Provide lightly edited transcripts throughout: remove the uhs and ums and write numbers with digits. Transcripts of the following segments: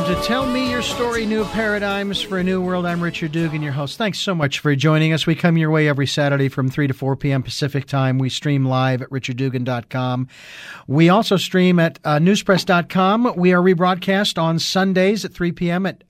to Tell Me Your Story, New Paradigms for a New World. I'm Richard Dugan, your host. Thanks so much for joining us. We come your way every Saturday from 3 to 4 p.m. Pacific Time. We stream live at richarddugan.com. We also stream at newspress.com. We are rebroadcast on Sundays at 3 p.m. at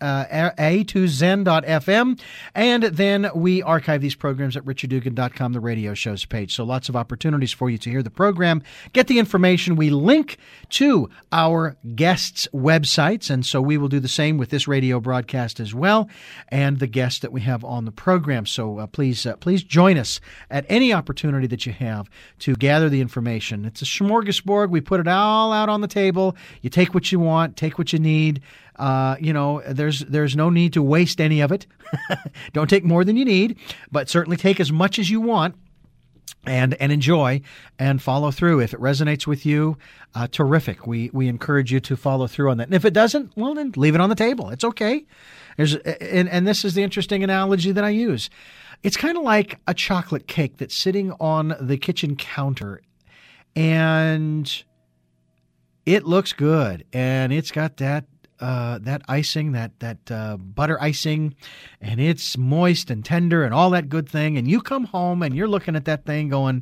a2zen.fm. And then we archive these programs at richarddugan.com, the radio shows page. So lots of opportunities for you to hear the program, get the information. We link to our guests' websites, and so we will do the same with this radio broadcast as well, and the guests that we have on the program. So please join us at any opportunity that you have to gather the information. It's a smorgasbord. We put it all out on the table. You take what you want, take what you need. There's no need to waste any of it. Don't take more than you need, but certainly take as much as you want. And enjoy and follow through. If it resonates with you, terrific. We encourage you to follow through on that. And if it doesn't, well, then leave it on the table. It's okay. And this is the interesting analogy that I use. It's kind of like a chocolate cake that's sitting on the kitchen counter, and it looks good, and it's got that icing, that butter icing, and it's moist and tender and all that good thing. And you come home and you're looking at that thing going,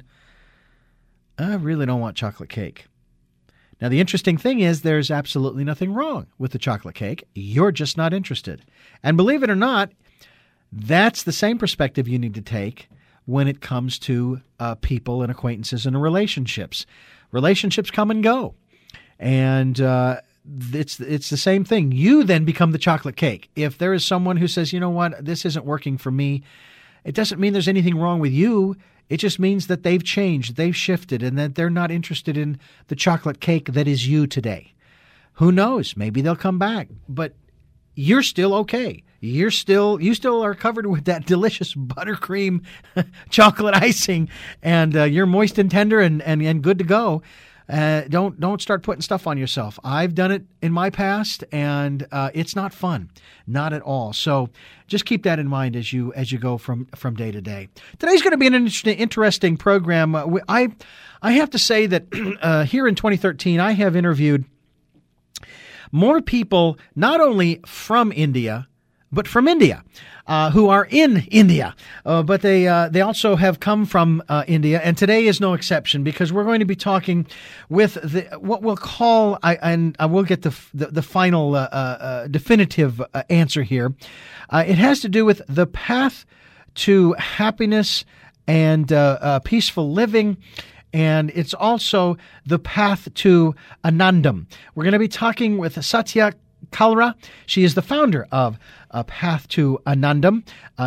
I really don't want chocolate cake. Now, the interesting thing is there's absolutely nothing wrong with the chocolate cake. You're just not interested. And believe it or not, that's the same perspective you need to take when it comes to people and acquaintances and relationships. Relationships come and go. And it's the same thing. You then become the chocolate cake. If there is someone who says, you know what, this isn't working for me, it doesn't mean there's anything wrong with you. It just means that they've changed, they've shifted, and that they're not interested in the chocolate cake that is you today. Who knows? Maybe they'll come back, but you're still okay. You still are covered with that delicious buttercream chocolate icing, and you're moist and tender and good to go. Don't start putting stuff on yourself. I've done it in my past, and it's not fun, not at all. So just keep that in mind as you go from day to day. Today's going to be an interesting program. I have to say that here in 2013, I have interviewed more people, not only from India, but from India, who are in India. But they also have come from India, and today is no exception, because we're going to be talking with what we'll call, and I will get the final definitive answer here. It has to do with the path to happiness and peaceful living. And it's also the path to Anandam. We're going to be talking with Satya Kalra. She is the founder of Path to Anandam.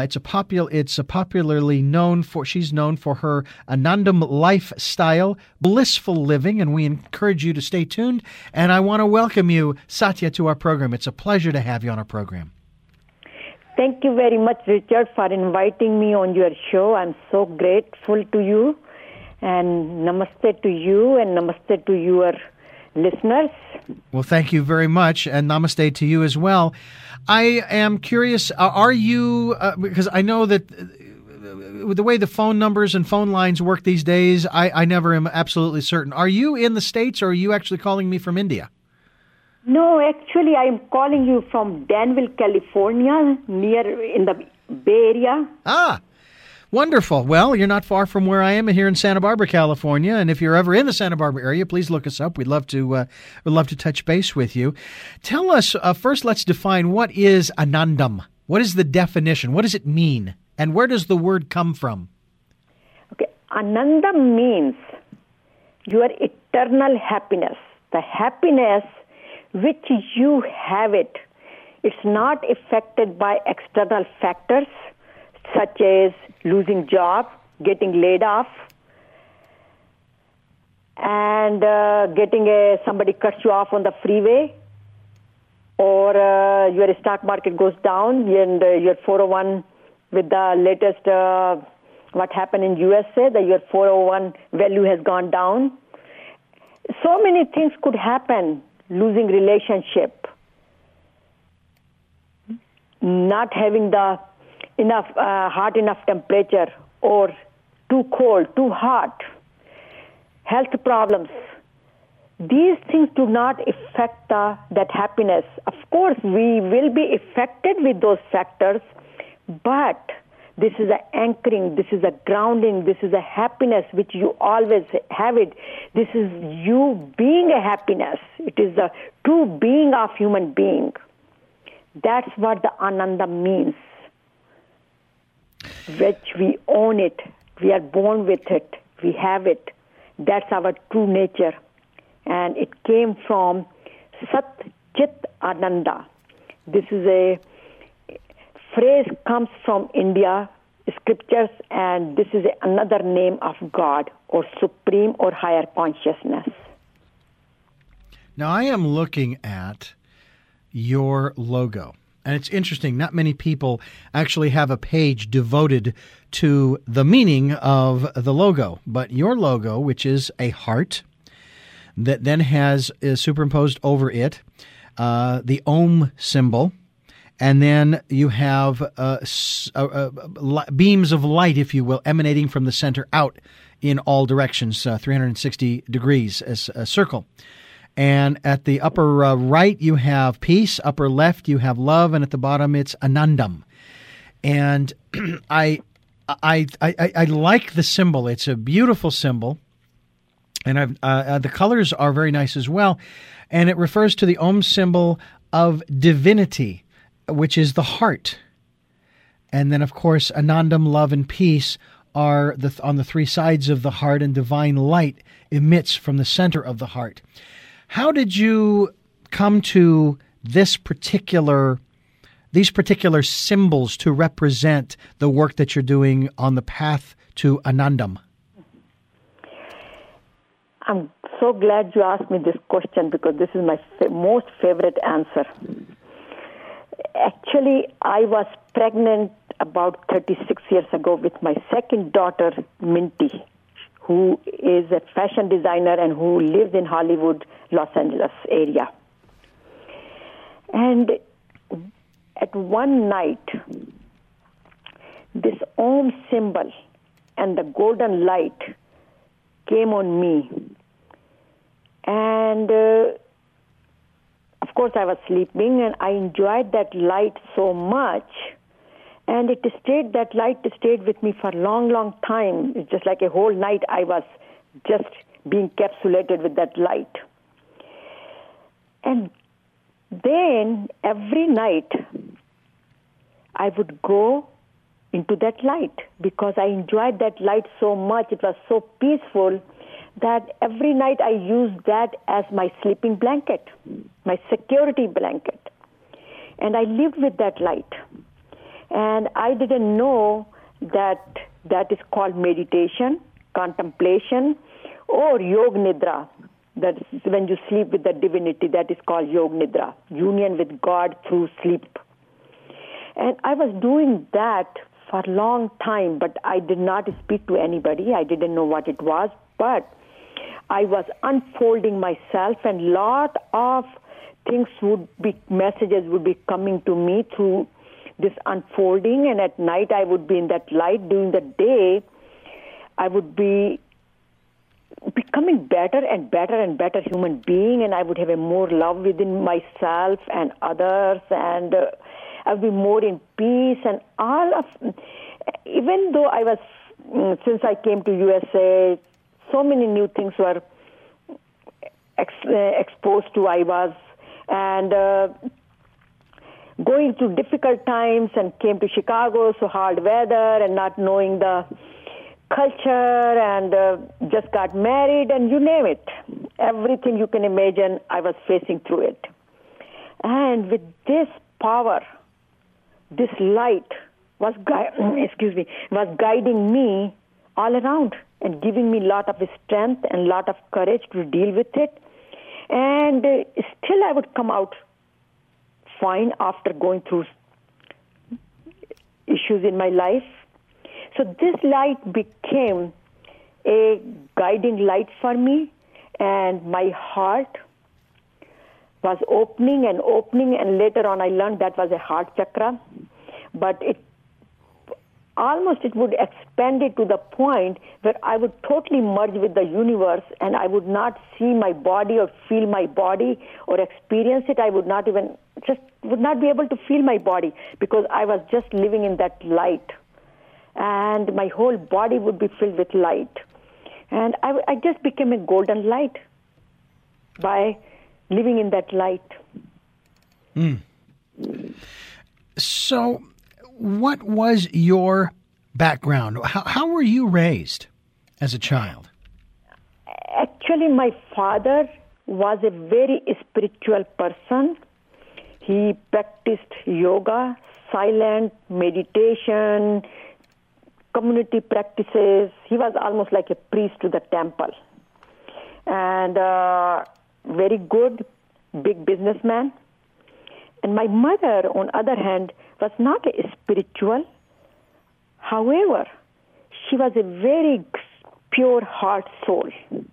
She's known for her Anandam lifestyle, blissful living, and we encourage you to stay tuned. And I want to welcome you, Satya, to our program. It's a pleasure to have you on our program. Thank you very much, Richard, for inviting me on your show. I'm so grateful to you. And namaste to you, and namaste to your listeners. Well, thank you very much, and namaste to you as well. I am curious, are you, because I know that with the way the phone numbers and phone lines work these days, I never am absolutely certain. Are you in the States, or are you actually calling me from India? No, actually, I'm calling you from Danville, California, in the Bay Area. Ah, wonderful. Well, you're not far from where I am here in Santa Barbara, California. And if you're ever in the Santa Barbara area, please look us up. We'd love to touch base with you. Tell us, first, let's define what is Anandam. What is the definition? What does it mean? And where does the word come from? Okay, Anandam means your eternal happiness. The happiness which you have it. It's not affected by external factors such as losing job, getting laid off, and somebody cuts you off on the freeway, or your stock market goes down, and your 401 with the latest what happened in USA, that your 401 value has gone down. So many things could happen. Losing relationship, not having the hot enough temperature, or too cold, too hot, health problems, these things do not affect that happiness. Of course, we will be affected with those factors, but this is an anchoring, this is a grounding, this is a happiness which you always have it. This is you being a happiness. It is the true being of human being. That's what the Ananda means. Which we own it. We are born with it. We have it. That's our true nature. And it came from Sat Chit Ananda. This is a phrase comes from India scriptures, and this is another name of God or supreme or higher consciousness. Now, I am looking at your logo, and it's interesting. Not many people actually have a page devoted to the meaning of the logo, but your logo, which is a heart that then is superimposed over it the Om symbol, and then you have beams of light, if you will, emanating from the center out in all directions, 360 degrees as a circle. And at the upper right, you have peace. Upper left, you have love. And at the bottom, it's Anandam. And I like the symbol. It's a beautiful symbol. And the colors are very nice as well. And it refers to the Om symbol of divinity, which is the heart. And then, of course, Anandam, love, and peace are on the three sides of the heart, and divine light emits from the center of the heart. How did you come to these particular symbols to represent the work that you're doing on the path to Anandam? I'm so glad you asked me this question, because this is my most favorite answer. Actually, I was pregnant about 36 years ago with my second daughter, Minty, who is a fashion designer and who lives in Hollywood, Los Angeles area. And at one night, this Om symbol and the golden light came on me. And of course, I was sleeping, and I enjoyed that light so much. And that light stayed with me for a long, long time. It's just like a whole night I was just being encapsulated with that light. And then every night I would go into that light, because I enjoyed that light so much. It was so peaceful that every night I used that as my sleeping blanket, my security blanket. And I lived with that light. And I didn't know that is called meditation, contemplation, or Yoga Nidra. That is when you sleep with the divinity, that is called Yoga Nidra, union with God through sleep. And I was doing that for a long time, but I did not speak to anybody. I didn't know what it was, but I was unfolding myself, and lot of messages would be coming to me through this unfolding. And at night I would be in that light. During the day, I would be becoming better and better and better human being, and I would have a more love within myself and others, and I would be more in peace. And even though I was, since I came to USA, so many new things were exposed to I was, and going through difficult times, and came to Chicago, so hard weather, and not knowing the culture, and just got married, and you name it. Everything you can imagine, I was facing through it. And with this power, this light was guiding me all around and giving me a lot of strength and a lot of courage to deal with it. And still I would come out fine after going through issues in my life. So this light became a guiding light for me, and my heart was opening, and later on I learned that was a heart chakra. But almost it would expand it to the point where I would totally merge with the universe, and I would not see my body or feel my body or experience it. I would not be able to feel my body because I was just living in that light. And my whole body would be filled with light. And I just became a golden light by living in that light. So what was your background? How were you raised as a child? Actually, my father was a very spiritual person. He practiced yoga, silent meditation, community practices. He was almost like a priest to the temple. And very good, big businessman. And my mother, on the other hand, was not a spiritual. However, she was a very pure heart soul.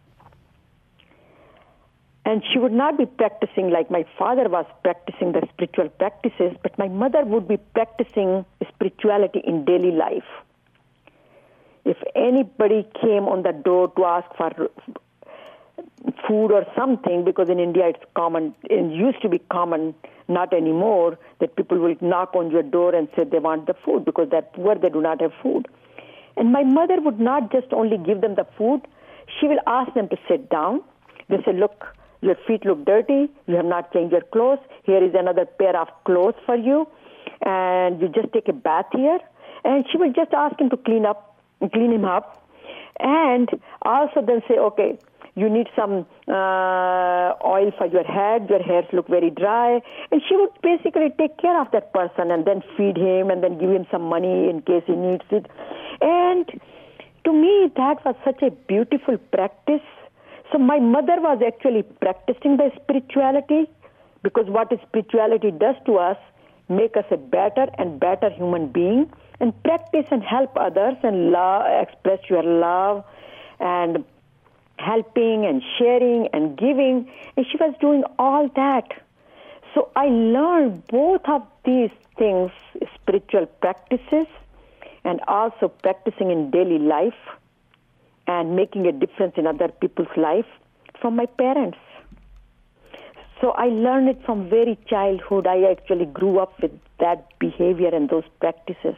And she would not be practicing like my father was practicing the spiritual practices, but my mother would be practicing spirituality in daily life. If anybody came on the door to ask for food or something, because in India it's common, it used to be common, not anymore, that people will knock on your door and say they want the food because they're poor, they do not have food. And my mother would not just only give them the food, she will ask them to sit down. They say, look, your feet look dirty, you have not changed your clothes, here is another pair of clothes for you, and you just take a bath here. And she will just ask him to clean him up, and also then say, okay, you need some oil for your head, your hairs look very dry, and she would basically take care of that person and then feed him and then give him some money in case he needs it. And to me, that was such a beautiful practice. So my mother was actually practicing the spirituality, because what spirituality does to us, make us a better and better human being, and practice and help others and love, express your love and helping and sharing and giving. And she was doing all that. So I learned both of these things, spiritual practices and also practicing in daily life and making a difference in other people's life, from my parents. So I learned it from very childhood. I actually grew up with that behavior and those practices.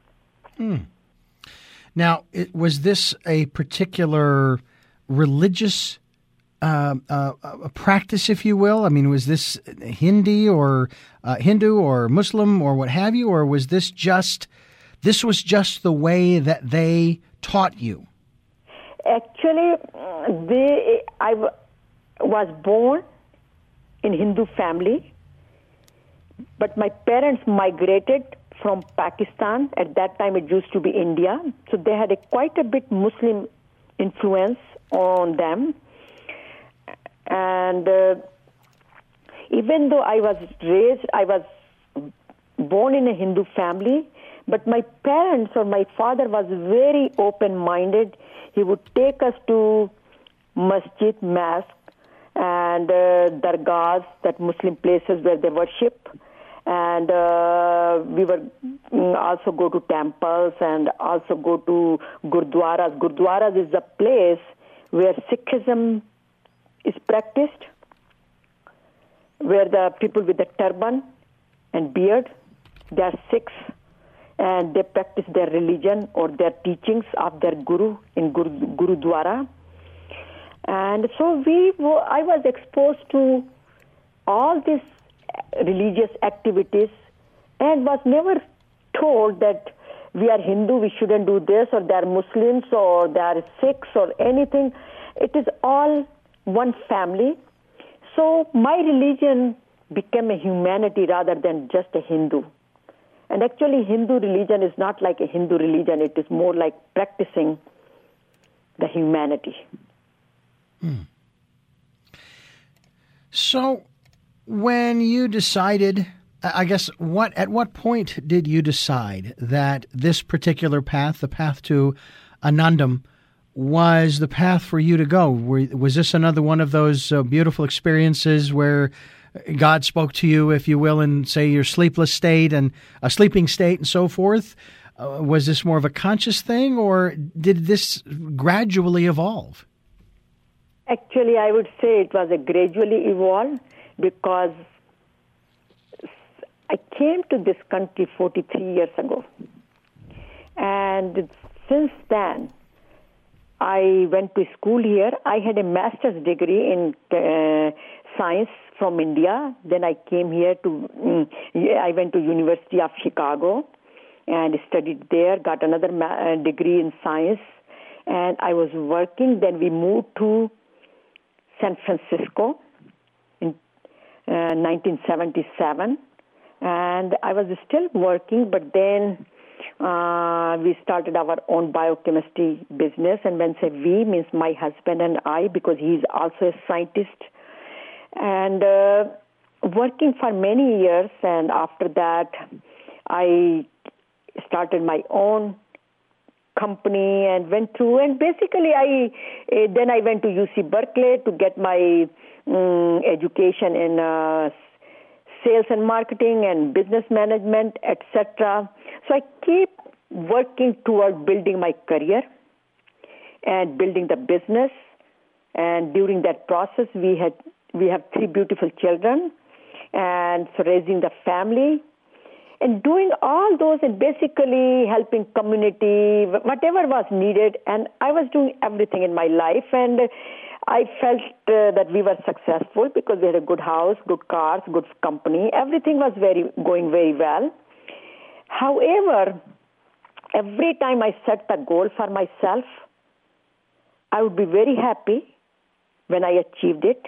Now, was this a particular religious practice, if you will? I mean, was this Hindu or Muslim or what have you, or was this just the way that they taught you? Actually, I was born in Hindu family, but my parents migrated from Pakistan. At that time, it used to be India. So they had quite a bit Muslim influence on them. And even though I was born in a Hindu family, but my parents or my father was very open-minded. He would take us to masjid, mosque, and dargahs, that Muslim places where they worship. And we were also go to temples and also go to gurdwaras. Gurdwaras is the place where Sikhism is practiced, where the people with the turban and beard, they are Sikhs, and they practice their religion or their teachings of their guru in Gurudwara. And so I was exposed to all these religious activities and was never told that we are Hindu, we shouldn't do this, or they are Muslims, or they are Sikhs, or anything. It is all one family. So my religion became a humanity rather than just a Hindu. And actually, Hindu religion is not like a Hindu religion. It is more like practicing the humanity. So when you decided, I guess, at what point did you decide that this particular path, the path to Anandam, was the path for you to go? Was this another one of those beautiful experiences where God spoke to you, if you will, in, say, your sleeping state and so forth? Was this more of a conscious thing, or did this gradually evolve? Actually, I would say it was a gradually evolved, because I came to this country 43 years ago. And since then, I went to school here. I had a master's degree in science from India. Then I came here I went to University of Chicago and studied there, got another degree in science. And I was working. Then we moved to San Francisco in 1977. And I was still working, but then we started our own biochemistry business. And when I say we, means my husband and I, because he's also a scientist. And working for many years, and after that, I started my own company and went through. And basically, then I went to UC Berkeley to get my education in sales and marketing and business management, etc. So I keep working toward building my career and building the business. And during that process, we have 3 beautiful children, and so raising the family and doing all those and basically helping community, whatever was needed. And I was doing everything in my life, and I felt that we were successful because we had a good house, good cars, good company. Everything was going very well. However, every time I set the goal for myself, I would be very happy when I achieved it.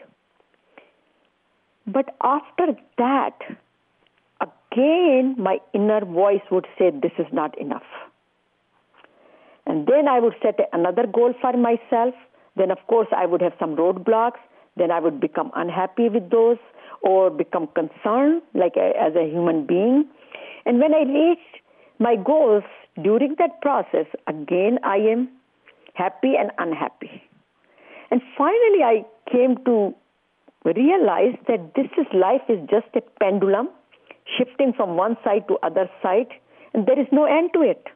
But after that, again, my inner voice would say, this is not enough. And then I would set another goal for myself. Then, of course, I would have some roadblocks. Then I would become unhappy with those or become concerned, like as a human being. And when I reach my goals, during that process, again, I am happy and unhappy. And finally, I came to realize that life is just a pendulum shifting from one side to other side, and there is no end to it.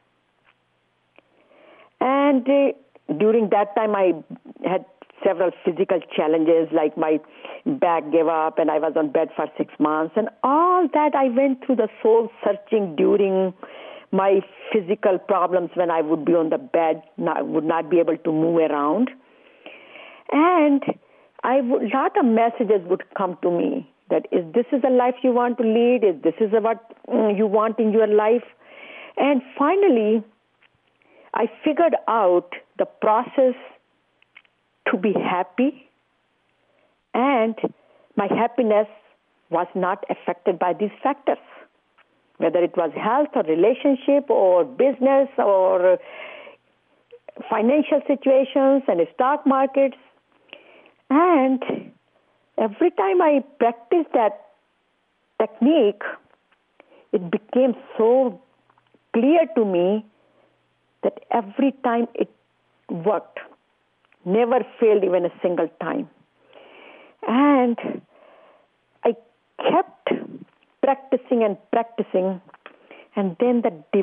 And during that time, I had several physical challenges, like my back gave up and I was on bed for 6 months. And all that I went through the soul searching during my physical problems when I would be on the bed, would not be able to move around. And a lot of messages would come to me that this is the life you want to lead? This is what you want in your life? And finally, I figured out the process to be happy, and my happiness was not affected by these factors, whether it was health or relationship or business or financial situations and stock markets. And every time I practiced that technique, it became so clear to me that every time it worked, never failed even a single time. And I kept practicing, and then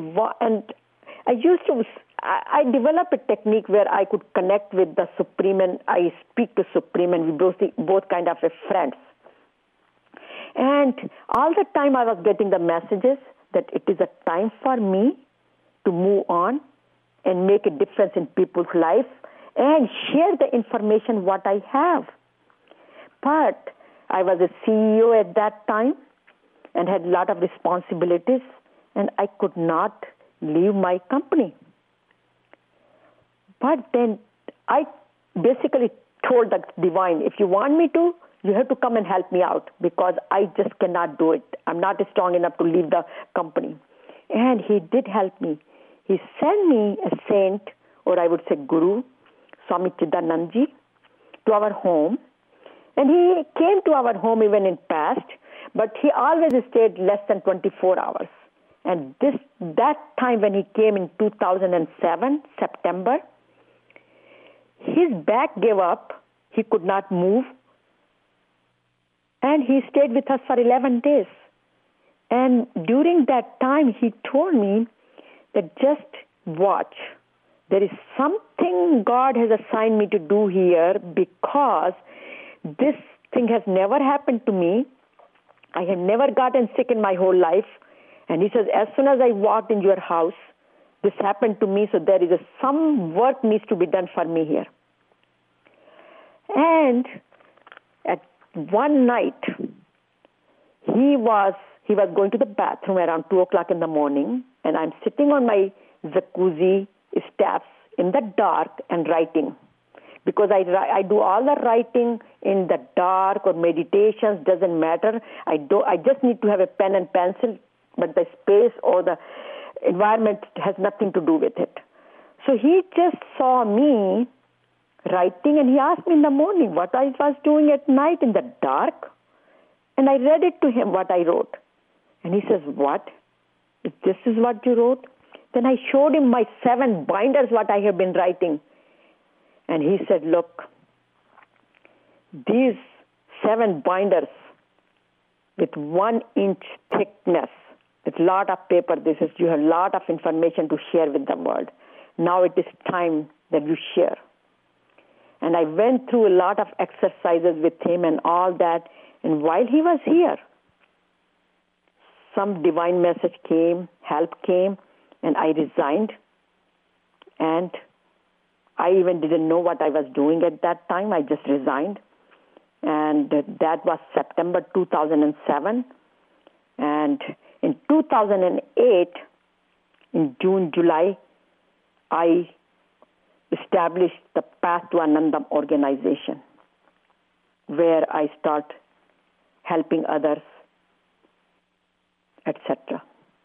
I developed a technique where I could connect with the Supreme, and I speak to Supreme, and we both kind of friends. And all the time I was getting the messages that it is a time for me to move on and make a difference in people's lives and share the information what I have. But I was a CEO at that time and had a lot of responsibilities, and I could not leave my company. But then I basically told the divine, if you want me to, you have to come and help me out because I just cannot do it. I'm not strong enough to leave the company. And he did help me. He sent me a saint, or I would say guru, Swami Chidanandji, to our home. And he came to our home even in past, but he always stayed less than 24 hours. And that time when he came in 2007, September, his back gave up. He could not move. And he stayed with us for 11 days. And during that time, he told me that just watch. There is something God has assigned me to do here because this thing has never happened to me. I have never gotten sick in my whole life. And he says, as soon as I walked in your house, this happened to me, so there is some work needs to be done for me here. And at one night, he was going to the bathroom around 2 o'clock in the morning, and I'm sitting on my jacuzzi steps in the dark and writing. Because I do all the writing in the dark or meditations, doesn't matter. I just need to have a pen and pencil, but the space or the environment has nothing to do with it. So he just saw me writing, and he asked me in the morning what I was doing at night in the dark. And I read it to him, what I wrote. And he says, what? If this is what you wrote? Then I showed him my 7 binders, what I have been writing. And he said, look, these 7 binders with 1 inch thickness, with a lot of paper, you have a lot of information to share with the world. Now it is time that you share. And I went through a lot of exercises with him and all that. And while he was here, some divine message came, help came, and I resigned. And I even didn't know what I was doing at that time. I just resigned. And that was September 2007. And in 2008, in June, July, I established the Path to Anandam organization, where I start helping others, etc.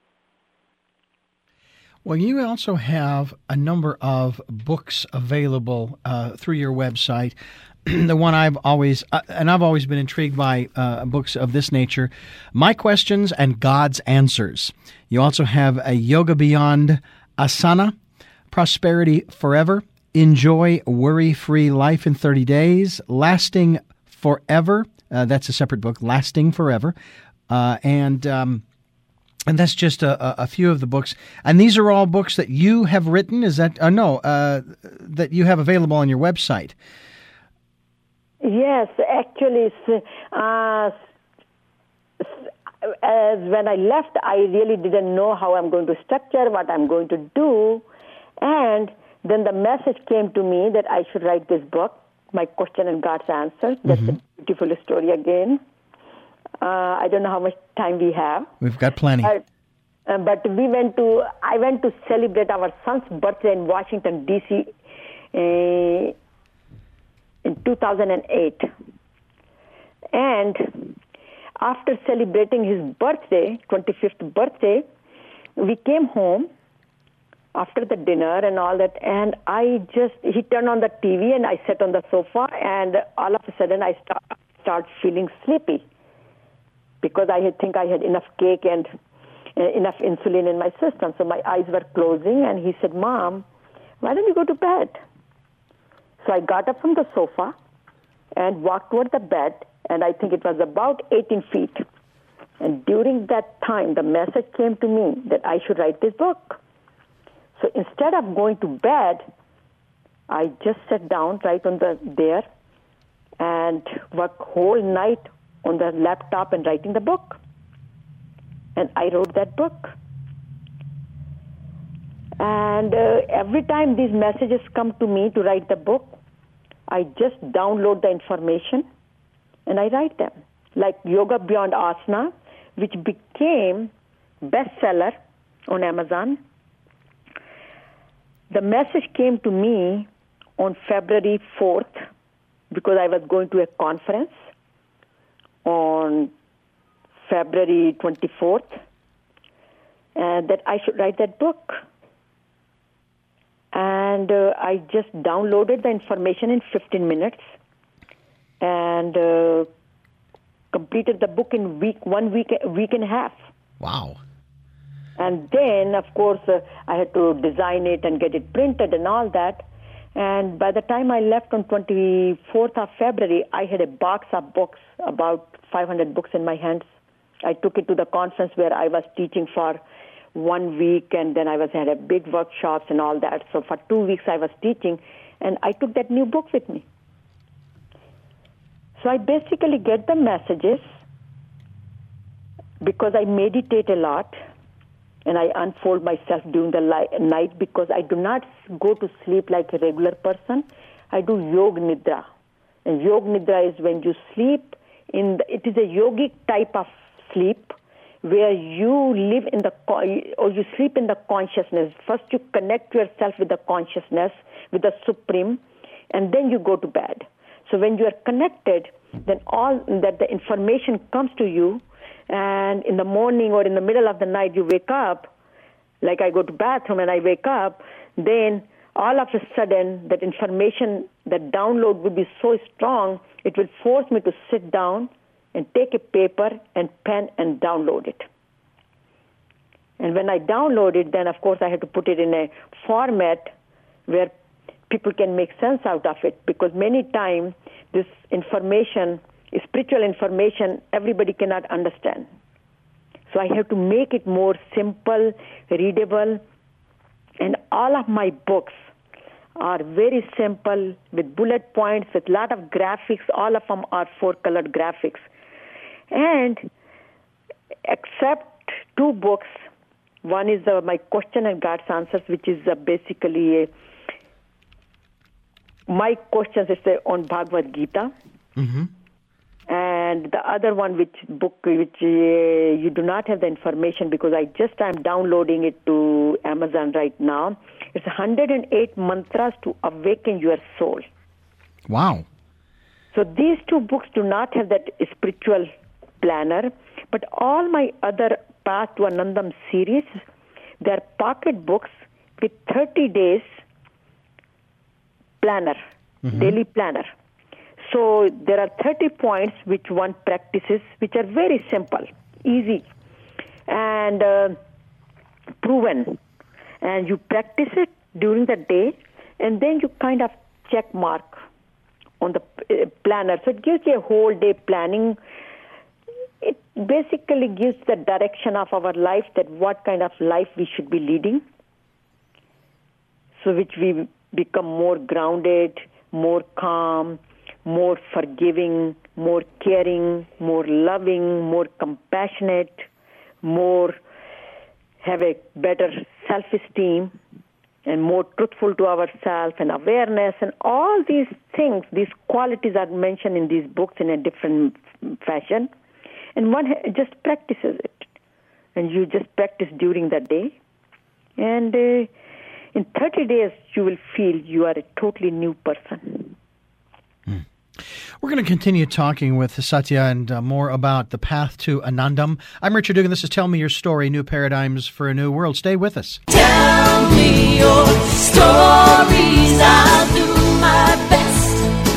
Well, you also have a number of books available through your website. The one I've always been intrigued by books of this nature, My Questions and God's Answers. You also have a Yoga Beyond Asana, Prosperity Forever, Enjoy Worry-Free Life in 30 Days, Lasting Forever. That's a separate book, Lasting Forever. And that's just a few of the books. And these are all books that you have written? Is that, that you have available on your website? Yes, actually, as when I left, I really didn't know how I'm going to structure, what I'm going to do. And then the message came to me that I should write this book, My Question and God's Answer. That's a beautiful story again. I don't know how much time we have. We've got plenty. But I went to celebrate our son's birthday in Washington, D.C. In 2008. And after celebrating his birthday, 25th birthday, we came home after the dinner and all that, and he turned on the TV and I sat on the sofa, and all of a sudden I start feeling sleepy because I think I had enough cake and enough insulin in my system. So my eyes were closing, and he said, Mom, why don't you go to bed? So I got up from the sofa and walked toward the bed, and I think it was about 18 feet. And during that time, the message came to me that I should write this book. So instead of going to bed, I just sat down right on there and worked whole night on the laptop and writing the book. And I wrote that book. And every time these messages come to me to write the book, I just download the information and I write them. Like Yoga Beyond Asana, which became bestseller on Amazon. The message came to me on February 4th because I was going to a conference on February 24th, and that I should write that book. And I just downloaded the information in 15 minutes and completed the book in one week and a half. Wow. And then, of course, I had to design it and get it printed and all that. And by the time I left on 24th of February, I had a box of books, about 500 books in my hands. I took it to the conference where I was teaching for 1 week, and then I had a big workshops and all that. So for 2 weeks I was teaching, and I took that new book with me. So I basically get the messages because I meditate a lot, and I unfold myself during the night because I do not go to sleep like a regular person. I do Yoga Nidra. And Yoga Nidra is when you sleep it is a yogic type of sleep where you live you sleep in the consciousness. First you connect yourself with the consciousness, with the Supreme, and then you go to bed. So when you are connected, then all that the information comes to you, and in the morning or in the middle of the night you wake up, like I go to bathroom and I wake up, then all of a sudden that information, that download would be so strong, it will force me to sit down and take a paper and pen and download it. And when I download it, then of course I have to put it in a format where people can make sense out of it, because many times this information, spiritual information, everybody cannot understand. So I have to make it more simple, readable, and all of my books are very simple with bullet points, with a lot of graphics. All of them are 4-colored graphics. And except 2 books, one is my Question and God's Answers, which is basically my questions on Bhagavad Gita. Mm-hmm. And the other one, which you do not have the information because I'm downloading it to Amazon right now. It's 108 mantras to awaken your soul. Wow. So these 2 books do not have that spiritual planner, but all my other Path to Anandam series, they're pocket books with 30 days planner, daily planner. So there are 30 points which one practices, which are very simple, easy, and proven. And you practice it during the day, and then you kind of check mark on the planner. So it gives you a whole day planning. It basically gives the direction of our life, that what kind of life we should be leading, so which we become more grounded, more calm, more forgiving, more caring, more loving, more compassionate, more have a better self-esteem, and more truthful to ourselves, and awareness, and all these things, these qualities are mentioned in these books in a different fashion. And one just practices it. And you just practice during the day. And in 30 days, you will feel you are a totally new person. We're going to continue talking with Satya and more about the path to Anandam. I'm Richard Dugan. This is Tell Me Your Story, New Paradigms for a New World. Stay with us. Tell me your stories. I'll do my best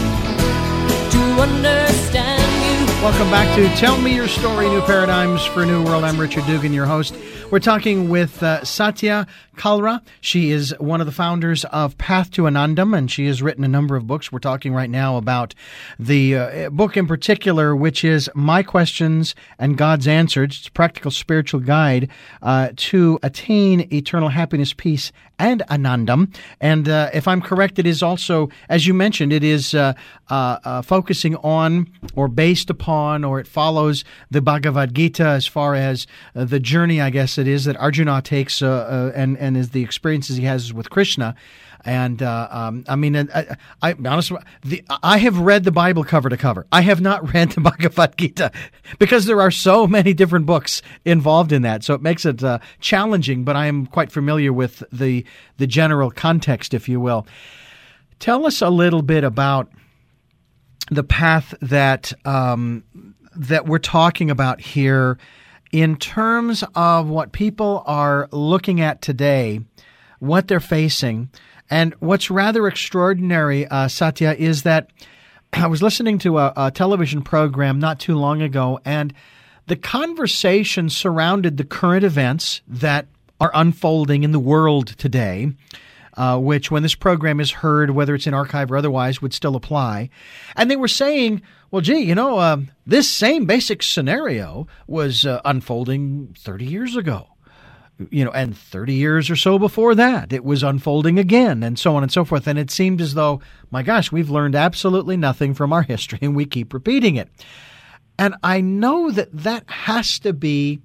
to understand you. Welcome back to Tell Me Your Story, New Paradigms for a New World. I'm Richard Dugan, your host. We're talking with Satya Kalra. She is one of the founders of Path to Anandam, and she has written a number of books. We're talking right now about the book in particular, which is My Questions and God's Answers. It's a practical spiritual guide to attain eternal happiness, peace, and Anandam. And if I'm correct, it is also, as you mentioned, it is focusing on or based upon, or it follows the Bhagavad Gita as far as the journey, I guess it is, that Arjuna takes and is the experiences he has with Krishna. And I mean, I honestly, I have read the Bible cover to cover. I have not read the Bhagavad Gita because there are so many different books involved in that. So it makes it challenging, but I am quite familiar with the general context, if you will. Tell us a little bit about the path that that we're talking about here in terms of what people are looking at today, what they're facing. And what's rather extraordinary, Satya, is that I was listening to a television program not too long ago, and the conversation surrounded the current events that are unfolding in the world today, which when this program is heard, whether it's in archive or otherwise, would still apply. And they were saying, well, gee, this same basic scenario was unfolding 30 years ago. and 30 years or so before that, it was unfolding again, and so on and so forth. And it seemed as though, my gosh, we've learned absolutely nothing from our history, and we keep repeating it. And I know that has to be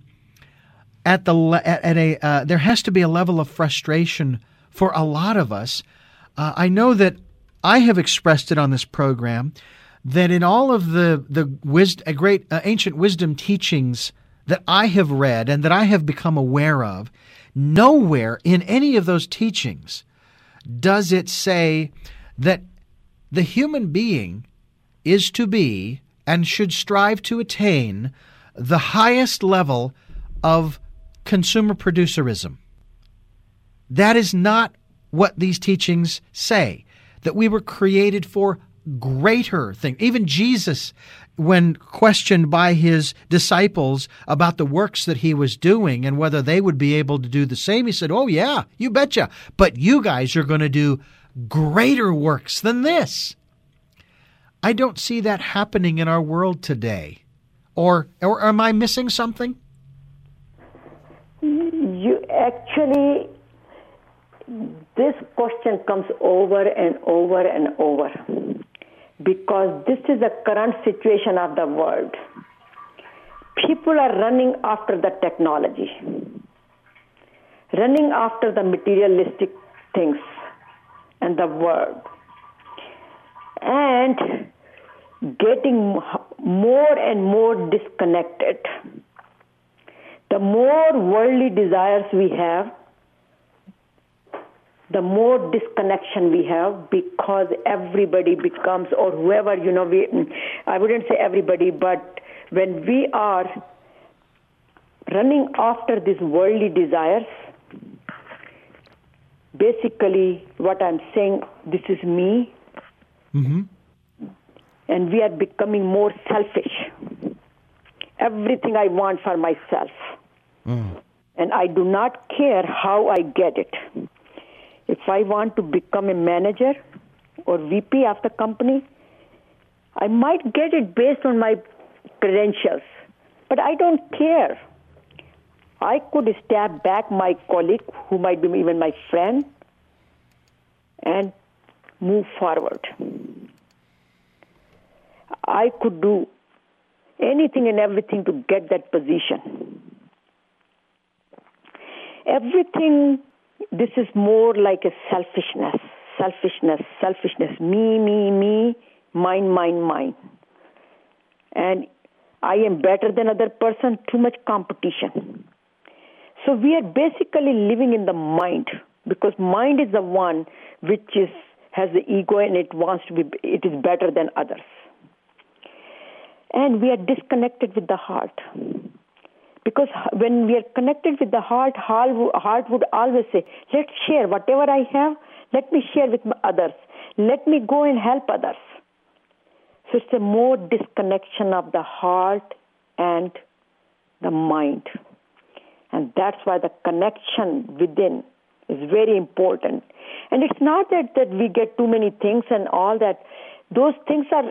there has to be a level of frustration for a lot of us. I know that I have expressed it on this program that in all of the great ancient wisdom teachings that I have read and that I have become aware of, nowhere in any of those teachings does it say that the human being is to be and should strive to attain the highest level of consumer producerism. That is not what these teachings say, that we were created for greater things. Even Jesus, when questioned by his disciples about the works that he was doing and whether they would be able to do the same, he said, "Oh yeah, you betcha, but you guys are going to do greater works than this." I don't see that happening in our world today. Or am I missing something? You actually, this question comes over and over and over because this is the current situation of the world. People are running after the technology, running after the materialistic things and the world, and getting more and more disconnected. The more worldly desires we have, the more disconnection we have, because everybody becomes, or whoever, I wouldn't say everybody, but when we are running after these worldly desires, basically what I'm saying, this is me, and we are becoming more selfish. Everything I want for myself. And I do not care how I get it. If I want to become a manager or VP of the company, I might get it based on my credentials, but I don't care. I could stab back my colleague, who might be even my friend, and move forward. I could do anything and everything to get that position. Everything, this is more like a selfishness, me, mine. And I am better than other person, too much competition. So we are basically living in the mind, because mind is the one which has the ego and it is better than others. And we are disconnected with the heart. Because when we are connected with the heart would always say, let's share whatever I have, let me share with others. Let me go and help others. So it's a more disconnection of the heart and the mind. And that's why the connection within is very important. And it's not that we get too many things and all that. Those things are,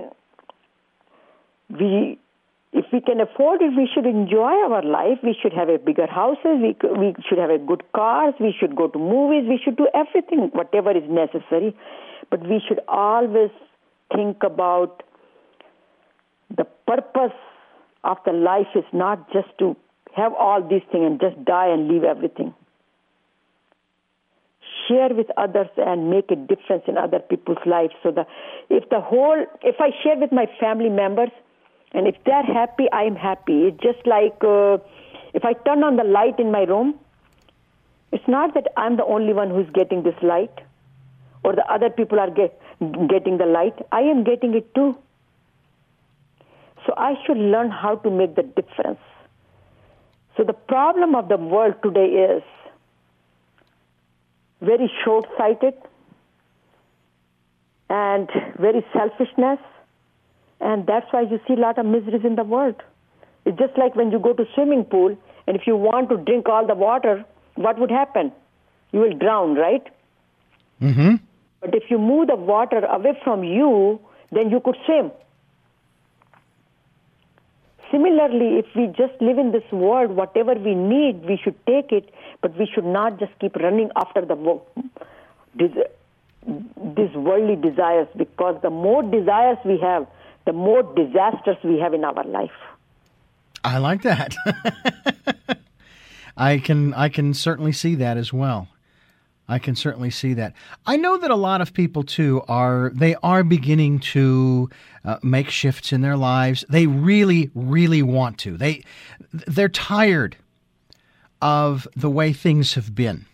if we can afford it, we should enjoy our life. We should have a bigger houses. We should have a good cars. We should go to movies. We should do everything, whatever is necessary. But we should always think about the purpose of the life is not just to have all these things and just die and leave everything. Share with others and make a difference in other people's lives. So if I share with my family members, and if they're happy, I'm happy. It's just like if I turn on the light in my room, it's not that I'm the only one who's getting this light or the other people are getting the light. I am getting it too. So I should learn how to make the difference. So the problem of the world today is very short-sighted and very selfishness. And that's why you see a lot of miseries in the world. It's just like when you go to swimming pool, and if you want to drink all the water, what would happen? You will drown, right? Mm-hmm. But if you move the water away from you, then you could swim. similarly, if we just live in this world, whatever we need, we should take it, but we should not just keep running after these worldly desires, because the more desires we have, the more disasters we have in our life. I like that. I can certainly see that as well. I can certainly see that. I know that a lot of people too are beginning to make shifts in their lives. They really, really want to. They're tired of the way things have been,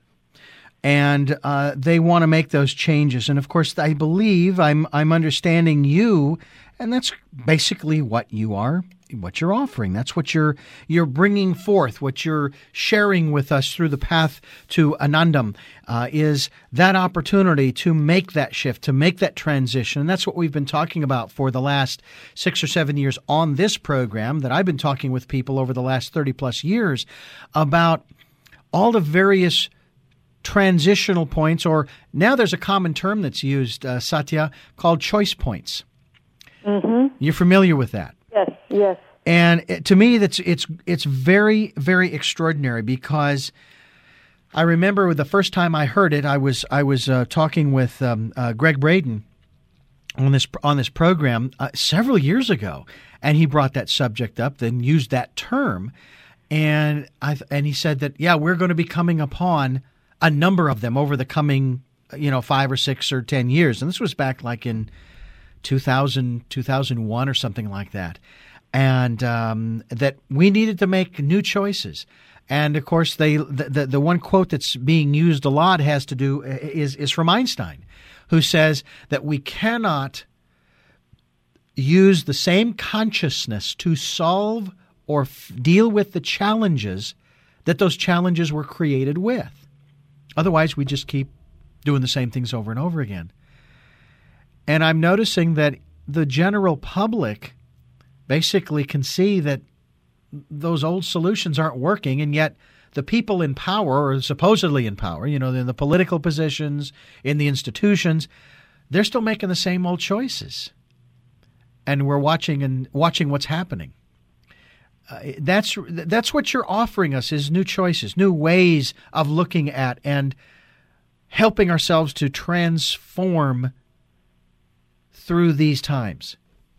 and they want to make those changes. And of course, I believe I'm understanding you, and that's basically what you are. What you're offering. That's what you're bringing forth, what you're sharing with us through the path to Anandam, is that opportunity to make that shift, to make that transition. And that's what we've been talking about for the last 6 or 7 years on this program, that I've been talking with people over the last 30 plus years about all the various transitional points, or now there's a common term that's used, Satya, called choice points. Mm-hmm. You're familiar with that? Yes. And to me, it's very, very extraordinary, because I remember the first time I heard it, I was talking with Greg Braden on this program several years ago, and he brought that subject up, then used that term, and he said that we're going to be coming upon a number of them over the coming 5 or 6 or 10 years, and this was back like in 2000, 2001 or something like that. And that we needed to make new choices. And of course, the one quote that's being used a lot has to do is from Einstein, who says that we cannot use the same consciousness to solve or deal with the challenges that those challenges were created with. Otherwise, we just keep doing the same things over and over again. And I'm noticing that the general public basically can see that those old solutions aren't working, and yet the people in power, or supposedly in power, in the political positions, in the institutions, they're still making the same old choices. And we're watching what's happening. That's what you're offering us, is new choices, new ways of looking at and helping ourselves to transform through these times.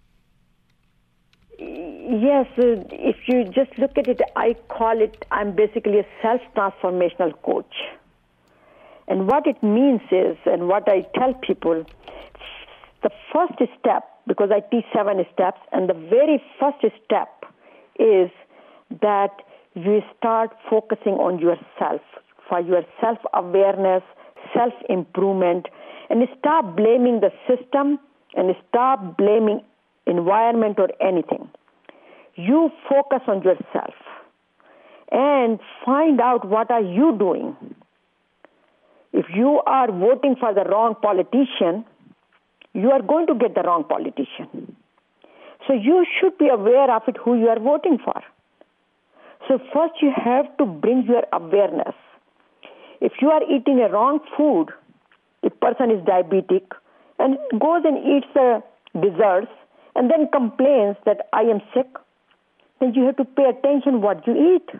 Yes, if you just look at it, I'm basically a self-transformational coach. And what it means is, and what I tell people, the first step, because I teach 7 steps, and the very first step is that you start focusing on yourself, for your self-awareness, self-improvement, and stop blaming the system and stop blaming environment or anything. You focus on yourself and find out what are you doing. If you are voting for the wrong politician, you are going to get the wrong politician. So you should be aware of it, who you are voting for. So first you have to bring your awareness. If you are eating a wrong food, a person is diabetic and goes and eats the desserts and then complains that I am sick, then you have to pay attention what you eat.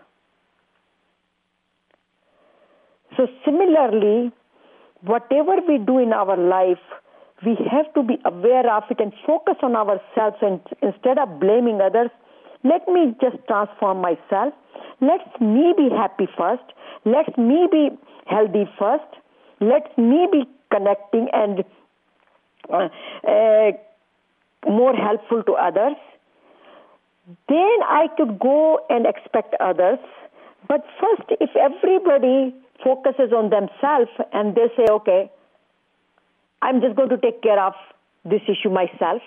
So similarly, whatever we do in our life, we have to be aware of it and focus on ourselves, and instead of blaming others, let me just transform myself. Let me be happy first. Let me be healthy first. Let me be connecting and more helpful to others. Then I could go and expect others. But first, if everybody focuses on themselves and they say, okay, I'm just going to take care of this issue myself,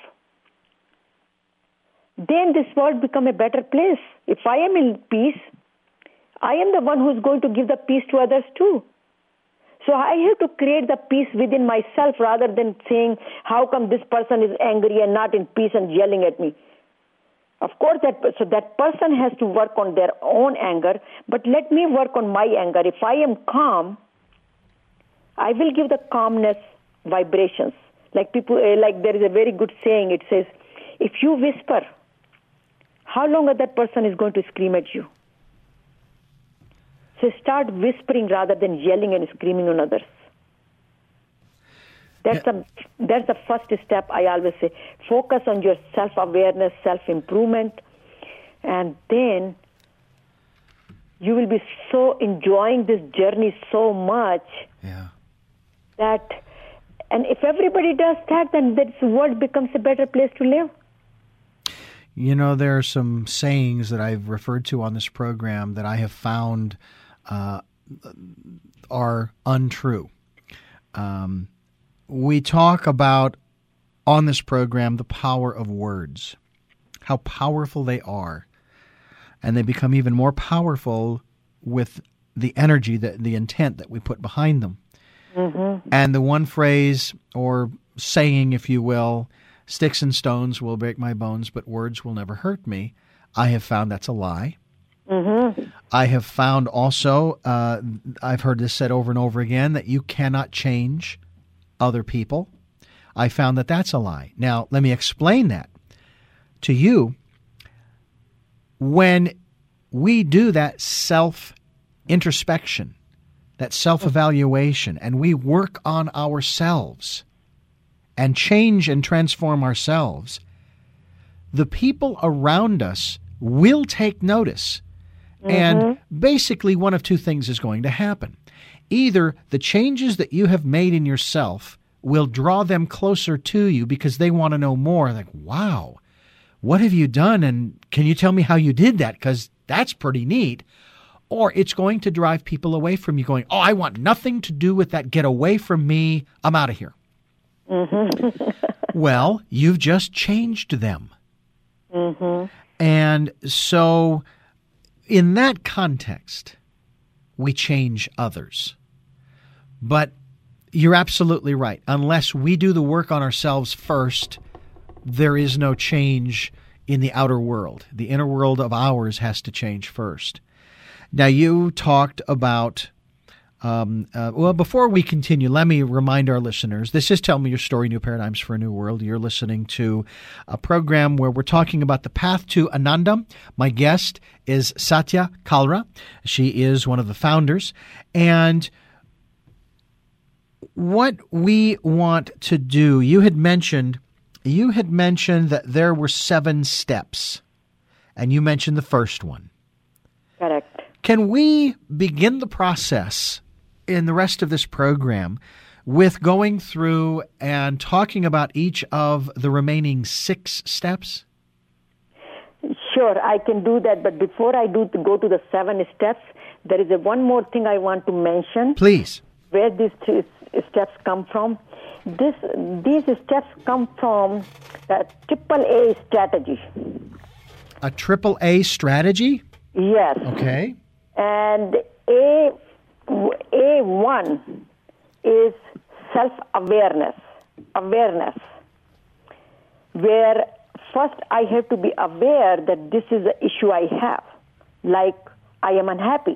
then this world become a better place. If I am in peace, I am the one who's going to give the peace to others too. So I have to create the peace within myself rather than saying, how come this person is angry and not in peace and yelling at me? Of course, that person has to work on their own anger, but let me work on my anger. If I am calm, I will give the calmness vibrations. Like there is a very good saying, it says, if you whisper, how long that person is going to scream at you? So start whispering rather than yelling and screaming on others. That's the first step. I always say, focus on your self-awareness, self-improvement, and then you will be so enjoying this journey so much that, and if everybody does that, then this world becomes a better place to live. You know, there are some sayings that I've referred to on this program that I have found are untrue. We talk about on this program the power of words, how powerful they are, and they become even more powerful with the energy, the intent that we put behind them. Mm-hmm. And the one phrase or saying, if you will, sticks and stones will break my bones, but words will never hurt me, I have found that's a lie. Mm-hmm. I have found also, I've heard this said over and over again, that you cannot change other people. I found that that's a lie. Now, let me explain that to you. When we do that self-introspection, that self-evaluation, and we work on ourselves and change and transform ourselves, the people around us will take notice. Mm-hmm. And basically one of two things is going to happen. Either the changes that you have made in yourself will draw them closer to you because they want to know more. Like, wow, what have you done? And can you tell me how you did that? Because that's pretty neat. Or it's going to drive people away from you going, oh, I want nothing to do with that. Get away from me. I'm out of here. Mm-hmm. Well, you've just changed them. Mm-hmm. And so in that context, we change others. But you're absolutely right. Unless we do the work on ourselves first, there is no change in the outer world. The inner world of ours has to change first. Now, you talked about, well, before we continue, let me remind our listeners, this is Tell Me Your Story, New Paradigms for a New World. You're listening to a program where we're talking about the path to Ananda. My guest is Satya Kalra. She is one of the founders. And what we want to do, you had mentioned that there were 7 steps, and you mentioned the first one. Correct. Can we begin the process in the rest of this program with going through and talking about each of the remaining 6 steps? Sure, I can do that. But before I go to the 7 steps, there is one more thing I want to mention. Please. Where these 3 steps come from. These steps come from the AAA strategy. A AAA strategy? Yes. Okay. And A1 is self-awareness, where first I have to be aware that this is the issue I have, like I am unhappy,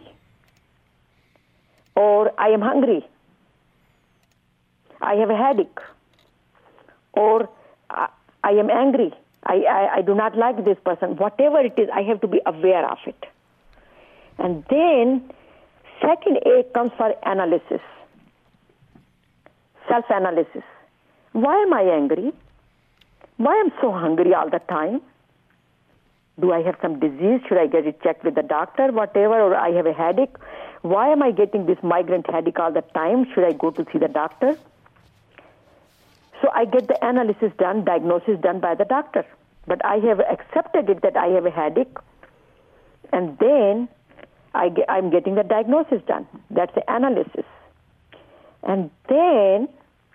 or I am hungry, I have a headache, or I am angry, I do not like this person. Whatever it is, I have to be aware of it. And then second A comes for analysis, self-analysis. Why am I angry? Why am I so hungry all the time? Do I have some disease? Should I get it checked with the doctor? Whatever, or I have a headache. Why am I getting this migraine headache all the time? Should I go to see the doctor? So I get the analysis done, diagnosis done by the doctor. But I have accepted it that I have a headache, and then I'm getting the diagnosis done. That's the analysis. And then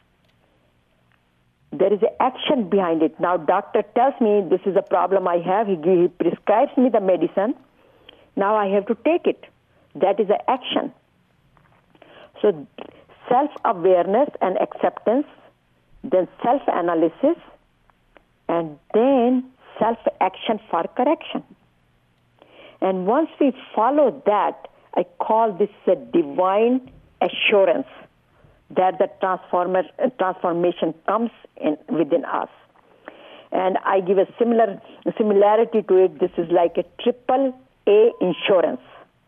there is an action behind it. Now, doctor tells me this is a problem I have. He prescribes me the medicine. Now I have to take it. That is the action. So self-awareness and acceptance, then self-analysis, and then self-action for correction. And once we follow that, I call this a divine assurance that the transformation comes in within us. And I give a similarity to it. This is like a AAA insurance.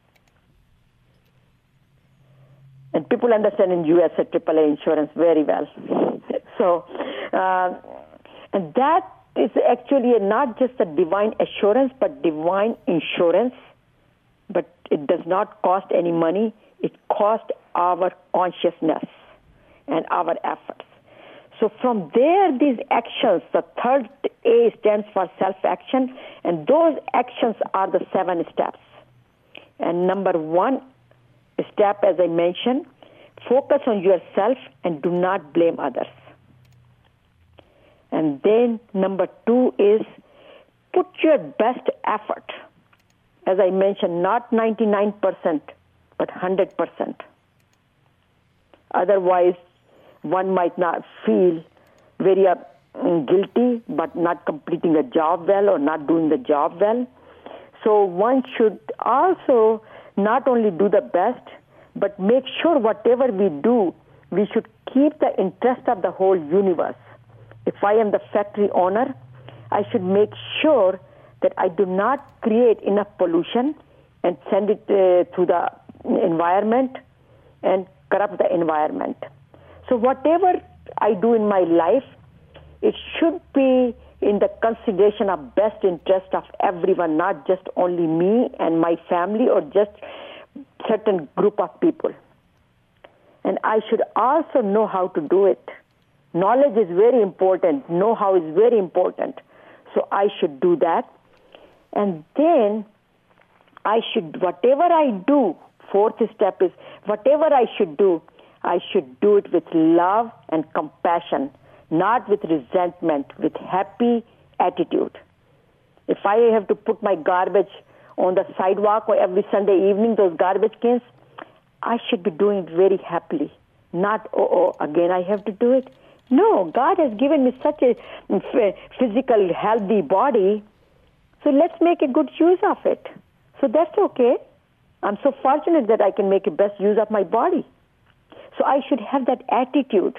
And people understand in U.S. a AAA insurance very well. So, and that is actually not just a divine assurance, but divine insurance. But it does not cost any money. It costs our consciousness and our efforts. So from there, these actions, the third A stands for self-action, and those actions are the 7 steps. And number 1 step, as I mentioned, focus on yourself and do not blame others. And then number 2 is put your best effort. As I mentioned, not 99%, but 100%. Otherwise, one might not feel very guilty, but not completing the job well or not doing the job well. So one should also not only do the best, but make sure whatever we do, we should keep the interest of the whole universe. If I am the factory owner, I should make sure that I do not create enough pollution and send it to the environment and corrupt the environment. So whatever I do in my life, it should be in the consideration of best interest of everyone, not just only me and my family or just certain group of people. And I should also know how to do it. Knowledge is very important. Know-how is very important. So I should do that. And then I should, whatever I do, 4th step is, whatever I should do it with love and compassion, not with resentment, with happy attitude. If I have to put my garbage on the sidewalk or every Sunday evening, those garbage cans, I should be doing it very happily. Not, again I have to do it. No, God has given me such a physical, healthy body, so let's make a good use of it. So that's okay. I'm so fortunate that I can make the best use of my body. So I should have that attitude.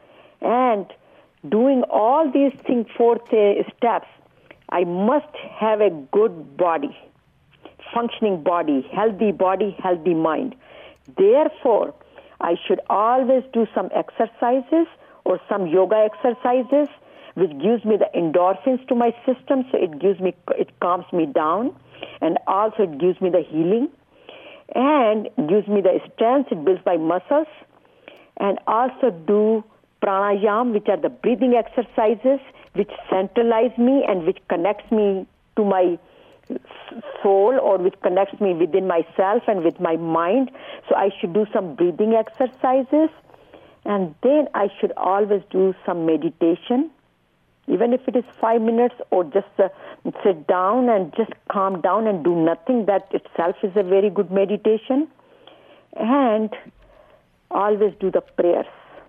And doing all these things, 4th steps, I must have a good body, functioning body, healthy mind. Therefore, I should always do some exercises or some yoga exercises, which gives me the endorphins to my system, so it calms me down, and also it gives me the healing, and gives me the strength, it builds my muscles, and also do pranayam, which are the breathing exercises, which centralize me and which connects me to my soul, or which connects me within myself and with my mind. So I should do some breathing exercises, and then I should always do some meditation, even if it is 5 minutes, or just sit down and just calm down and do nothing. That itself is a very good meditation. And always do the prayers.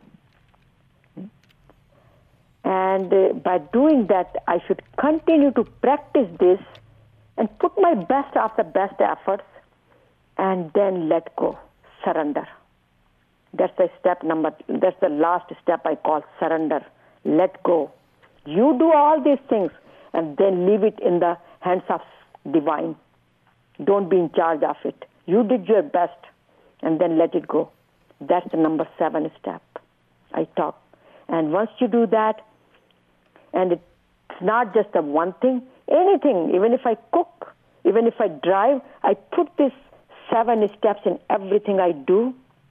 And by doing that, I should continue to practice this and put my best of the best efforts, and then let go, surrender. That's the last step I call surrender. Let go. You do all these things and then leave it in the hands of divine. Don't be in charge of it. You did your best and then let it go. That's the number 7 step I talk. And once you do that, and it's not just the one thing, anything, even if I cook, even if I drive, I put these 7 steps in everything I do,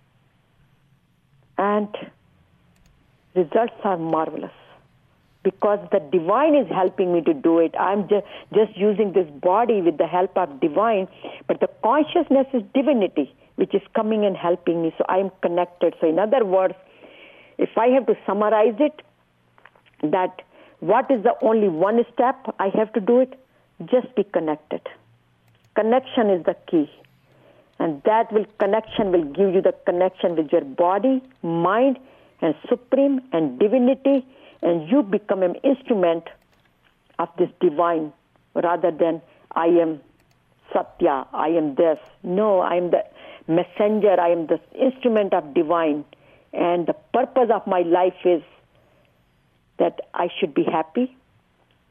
and results are marvelous. Because the divine is helping me to do it. I'm just using this body with the help of divine, but the consciousness is divinity, which is coming and helping me, so I'm connected. So in other words, if I have to summarize it, that what is the only one step I have to do it? Just be connected. Connection is the key. And connection will give you the connection with your body, mind, and supreme and divinity, and you become an instrument of this divine rather than I am Satya, I am this. No, I am the messenger, I am the instrument of divine. And the purpose of my life is that I should be happy,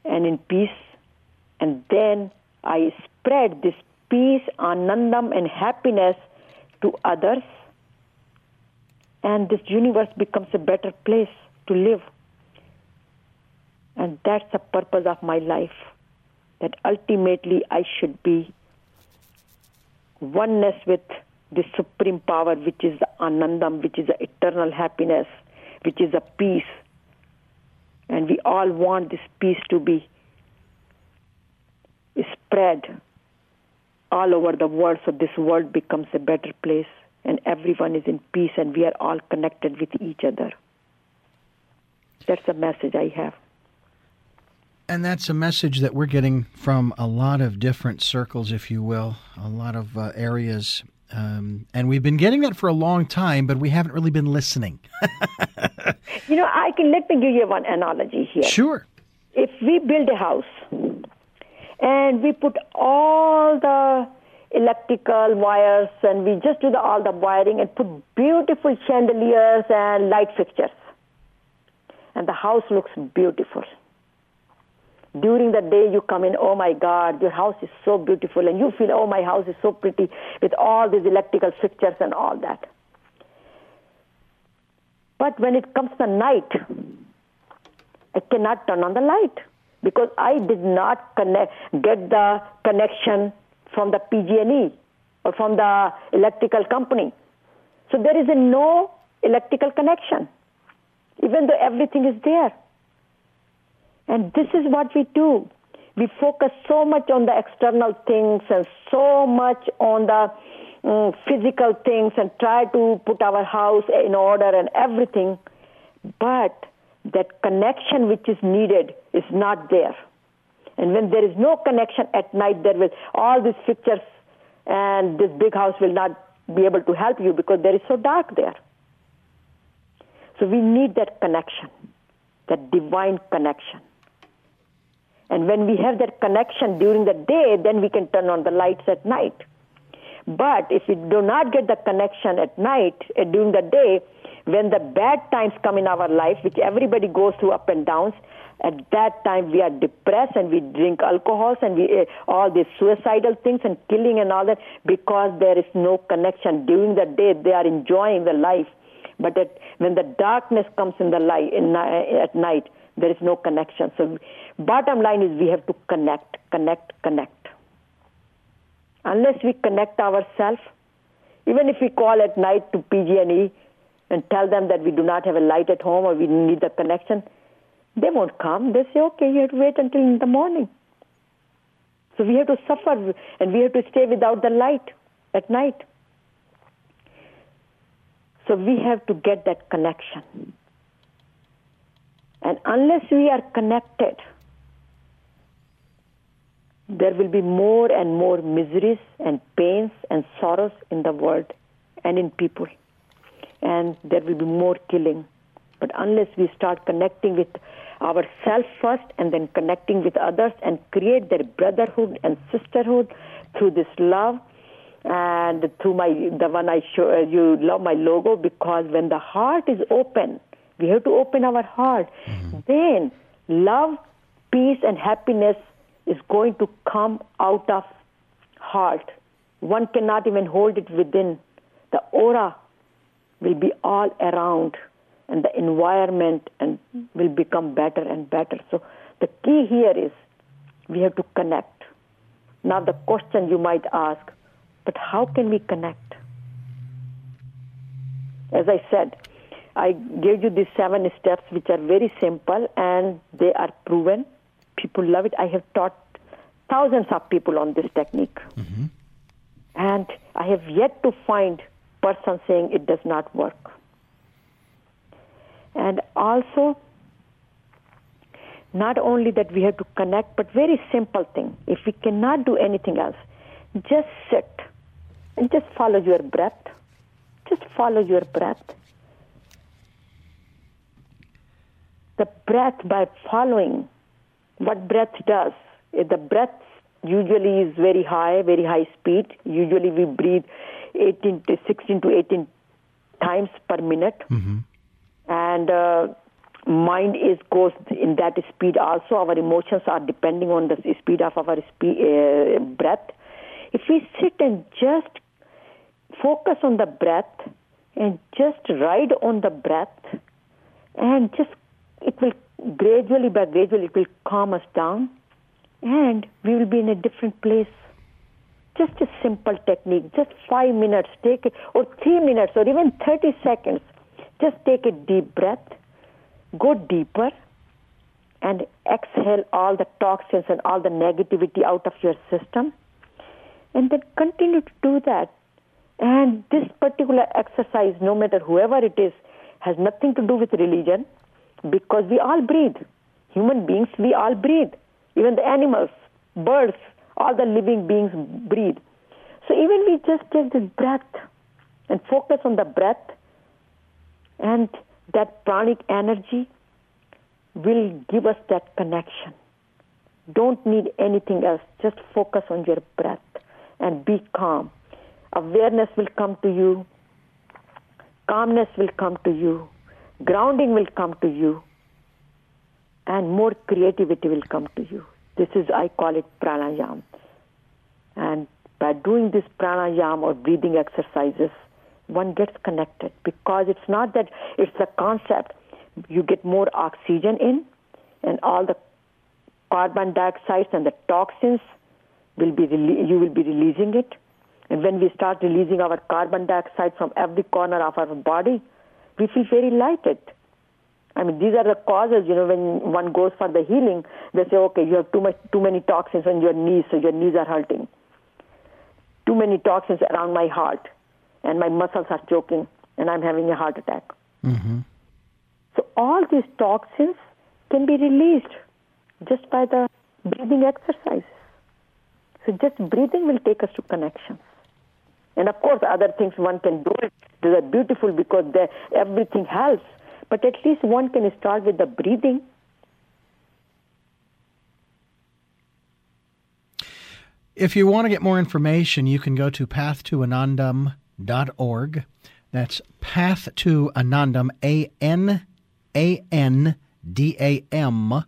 and in peace. And then I spread this peace, anandam, and happiness to others. And this universe becomes a better place to live. And that's the purpose of my life, that ultimately I should be oneness with the supreme power, which is the anandam, which is the eternal happiness, which is the peace. And we all want this peace to be spread all over the world, so this world becomes a better place and everyone is in peace and we are all connected with each other. That's the message I have. And that's a message that we're getting from a lot of different circles, if you will, a lot of areas. And we've been getting that for a long time, but we haven't really been listening. Let me give you one analogy here. Sure. If we build a house and we put all the electrical wires and we just do all the wiring and put beautiful chandeliers and light fixtures, and the house looks beautiful. During the day you come in, oh my God, your house is so beautiful, and you feel, oh, my house is so pretty with all these electrical fixtures and all that. But when it comes to night, I cannot turn on the light because I did not get the connection from the PG&E or from the electrical company. So there is no electrical connection, even though everything is there. And this is what we do. We focus so much on the external things and so much on the physical things and try to put our house in order and everything. But that connection which is needed is not there. And when there is no connection at night, there will all these fixtures and this big house will not be able to help you because there is so dark there. So we need that connection, that divine connection. And when we have that connection during the day, then we can turn on the lights at night. But if we do not get the connection at night, during the day, when the bad times come in our life, which everybody goes through up and downs, at that time we are depressed and we drink alcohols and we all these suicidal things and killing and all that because there is no connection. During the day, they are enjoying the life. But when the darkness comes in the light at night, there is no connection. So bottom line is we have to connect. Unless we connect ourselves, even if we call at night to PG&E and tell them that we do not have a light at home or we need the connection, they won't come. They say, okay, you have to wait until in the morning. So we have to suffer and we have to stay without the light at night. So we have to get that connection. And unless we are connected, there will be more and more miseries and pains and sorrows in the world and in people. And there will be more killing. But unless we start connecting with ourselves first and then connecting with others and create that brotherhood and sisterhood through this love, and through the one I show you, love my logo, because when the heart is open, we have to open our heart. Mm-hmm. Then love, peace, and happiness is going to come out of heart. One cannot even hold it within. The aura will be all around, and the environment will become better and better. So the key here is we have to connect. Now the question you might ask, but how can we connect? As I said, I gave you these 7 steps which are very simple and they are proven. People love it. I have taught thousands of people on this technique. Mm-hmm. And I have yet to find a person saying it does not work. And also, not only that we have to connect, but very simple thing. If we cannot do anything else, just sit and just follow your breath. Just follow your breath. The breath, by following what breath does, the breath usually is very high speed. Usually we breathe 16 to 18 times per minute. Mm-hmm. And mind goes in that speed also. Our emotions are depending on the speed of our breath. If we sit and just focus on the breath and just ride on the breath, and just it will gradually it will calm us down, and we will be in a different place. Just a simple technique, just 5 minutes, take it, or 3 minutes, or even 30 seconds. Just take a deep breath, go deeper, and exhale all the toxins and all the negativity out of your system. And then continue to do that. And this particular exercise, no matter whoever it is, has nothing to do with religion, because we all breathe. Human beings, we all breathe. Even the animals, birds, all the living beings breathe. So even we just take this breath and focus on the breath, and that pranic energy will give us that connection. Don't need anything else. Just focus on your breath and be calm. Awareness will come to you. Calmness will come to you. Grounding will come to you. And more creativity will come to you. This is, I call it pranayama. And by doing this pranayama or breathing exercises, one gets connected, because it's not that it's the concept. You get more oxygen in, and all the carbon dioxide and the toxins you will be releasing it. And when we start releasing our carbon dioxide from every corner of our body, we feel very lighted. I mean, these are the causes, when one goes for the healing, they say, okay, you have too many toxins on your knees, so your knees are hurting. Too many toxins around my heart, and my muscles are choking, and I'm having a heart attack. Mm-hmm. So all these toxins can be released just by the breathing exercises. So just breathing will take us to connections. And of course, other things one can do it. They are beautiful because everything helps. But at least one can start with the breathing. If you want to get more information, you can go to pathtoanandam.org. That's pathtoanandam, ANANDAM,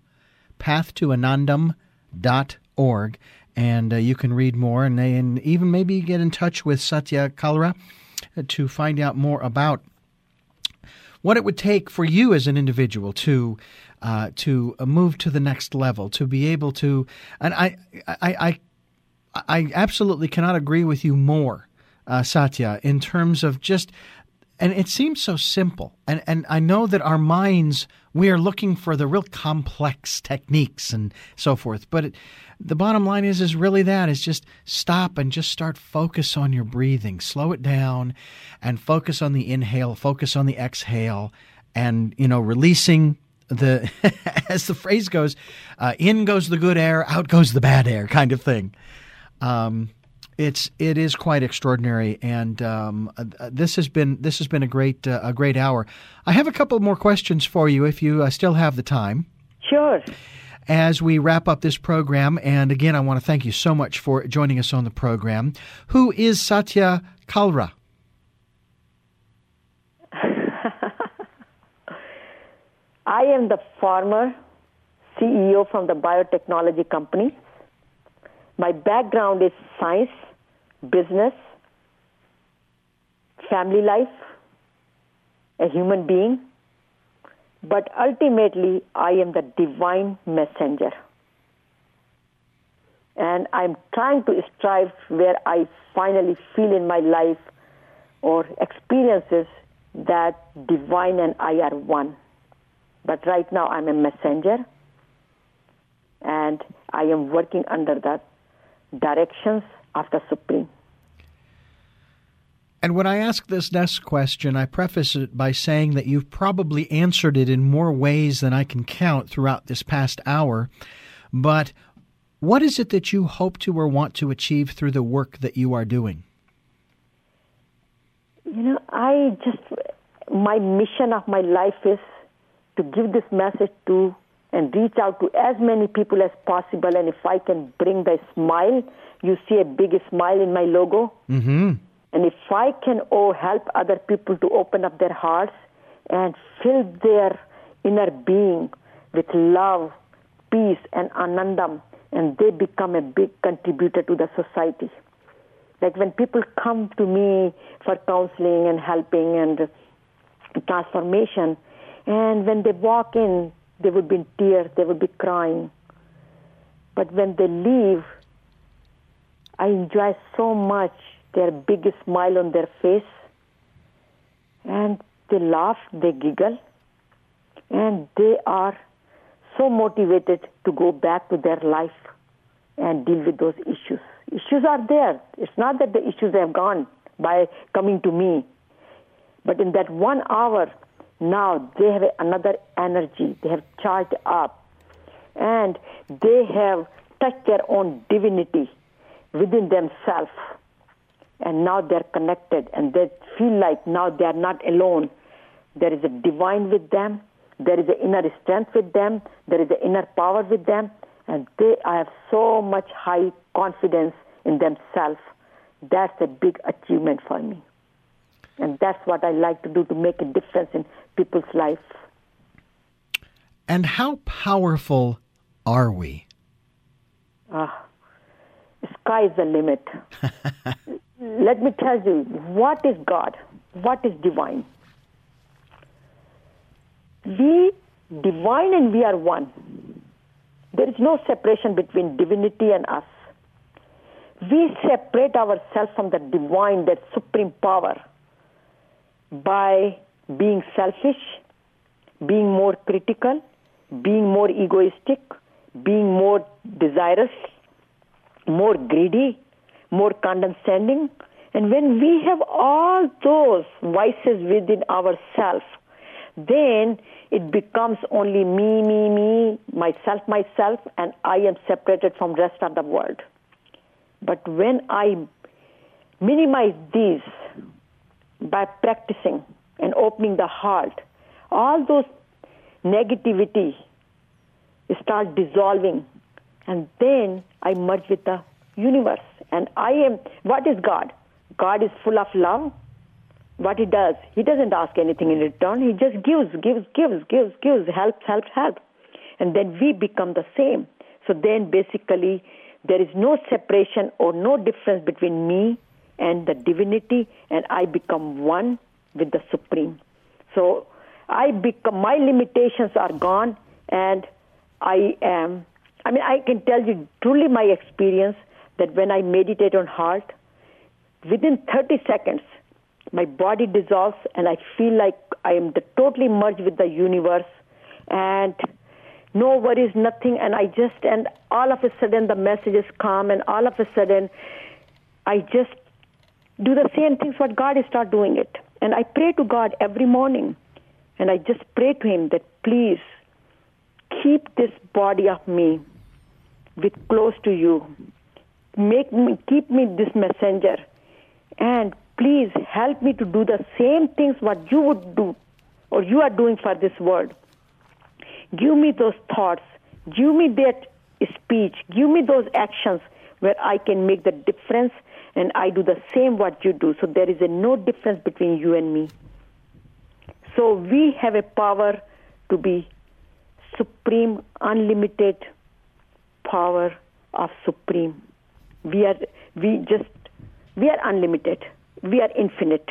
pathtoanandam.org. And you can read more and even maybe get in touch with Satya Kalra to find out more about what it would take for you as an individual to move to the next level, to be able to. And I absolutely cannot agree with you more, Satya, in terms of just. And it seems so simple. And I know that our minds, we are looking for the real complex techniques and so forth. But the bottom line is really that, is just stop and just start focus on your breathing. Slow it down and focus on the inhale, focus on the exhale, and, releasing the, as the phrase goes, in goes the good air, out goes the bad air kind of thing. It is quite extraordinary, and this has been a great hour. I have a couple more questions for you if you still have the time. Sure. As we wrap up this program, and again, I want to thank you so much for joining us on the program. Who is Satya Kalra? I am the former CEO from the biotechnology company. My background is science, business, family life, a human being. But ultimately, I am the divine messenger. And I'm trying to strive where I finally feel in my life or experiences that divine and I are one. But right now, I'm a messenger, and I am working under the directions of the Supreme. And when I ask this next question, I preface it by saying that you've probably answered it in more ways than I can count throughout this past hour. But what is it that you hope to or want to achieve through the work that you are doing? My mission of my life is to give this message to and reach out to as many people as possible. And if I can bring the smile, you see a big smile in my logo. Mm-hmm. And if I can help other people to open up their hearts and fill their inner being with love, peace, and anandam, and they become a big contributor to the society. Like when people come to me for counseling and helping and transformation, and when they walk in, they would be in tears, they would be crying. But when they leave, I enjoy so much their biggest smile on their face, and they laugh, they giggle, and they are so motivated to go back to their life and deal with those issues. Issues are there. It's not that the issues have gone by coming to me. But in that 1 hour, now they have another energy. They have charged up. And they have touched their own divinity within themselves. And now they're connected. And they feel like now they are not alone. There is a divine with them. There is an inner strength with them. There is an inner power with them. And they have so much high confidence in themselves. That's a big achievement for me. And that's what I like to do, to make a difference in people's life. And how powerful are we? Sky is the limit. Let me tell you, what is God? What is divine? We, divine and we are one. There is no separation between divinity and us. We separate ourselves from the divine, that supreme power, by being selfish, being more critical, being more egoistic, being more desirous, more greedy, more condescending. And when we have all those vices within ourselves, then it becomes only me, myself, and I am separated from the rest of the world. But when I minimize these by practicing and opening the heart, all those negativity start dissolving, and then I merge with the universe. And I am, what is God? God is full of love. What he does, he doesn't ask anything in return. He just gives, help. And then we become the same. So then basically there is no separation or no difference between me and the divinity, and I become one with the Supreme. So I my limitations are gone, and I can tell you truly my experience that when I meditate on heart, within 30 seconds, my body dissolves and I feel like I am totally merged with the universe, and no worries, nothing, and and all of a sudden the messages come, and all of a sudden I just do the same things what God start doing it. And I pray to God every morning, and I just pray to him that please keep this body of me with close to you. Keep me this messenger, and please help me to do the same things what you would do or you are doing for this world. Give me those thoughts. Give me that speech. Give me those actions where I can make the difference, and I do the same what you do. So there is no difference between you and me. So we have a power to be supreme, unlimited power of Supreme. We are unlimited. We are infinite.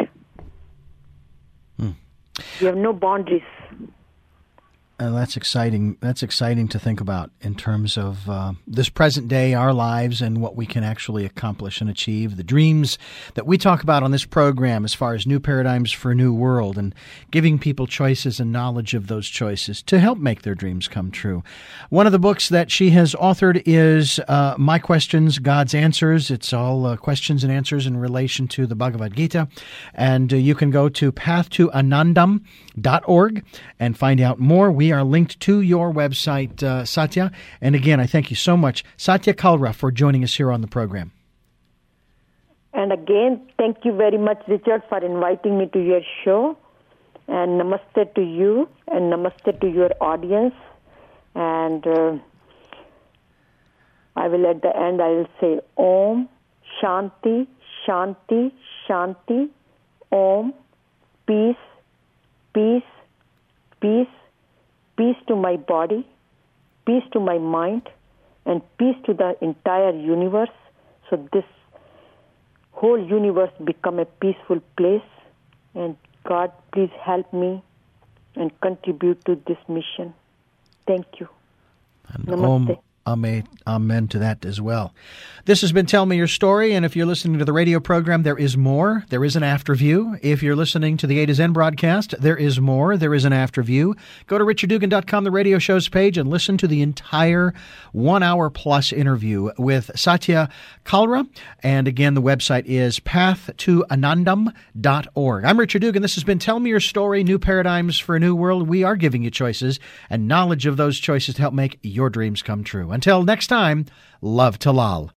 We have no boundaries. That's exciting. That's exciting to think about in terms of this present day, our lives, and what we can actually accomplish and achieve. The dreams that we talk about on this program as far as new paradigms for a new world, and giving people choices and knowledge of those choices to help make their dreams come true. One of the books that she has authored is My Questions, God's Answers. It's all questions and answers in relation to the Bhagavad Gita. And you can go to pathtoanandam.org and find out more. We are linked to your website, Satya. And again, I thank you so much, Satya Kalra, for joining us here on the program. And again, thank you very much, Richard, for inviting me to your show. And namaste to you, and namaste to your audience. And I will, at the end, I will say Om, Shanti, Shanti, Shanti, Om, peace, peace, peace, to my body, peace to my mind, and peace to the entire universe. So this whole universe become a peaceful place. And God, please help me and contribute to this mission. Thank you. And Namaste. Amen to that as well. This has been Tell Me Your Story, and if you're listening to the radio program, there is more. There is an after view. If you're listening to the A to Zen broadcast, there is more. There is an after view. Go to richarddugan.com, the radio show's page, and listen to the entire 1 hour plus interview with Satya Kalra. And again, the website is pathtoanandam.org. I'm Richard Dugan. This has been Tell Me Your Story, New Paradigms for a New World. We are giving you choices and knowledge of those choices to help make your dreams come true. Until next time, love to Lal.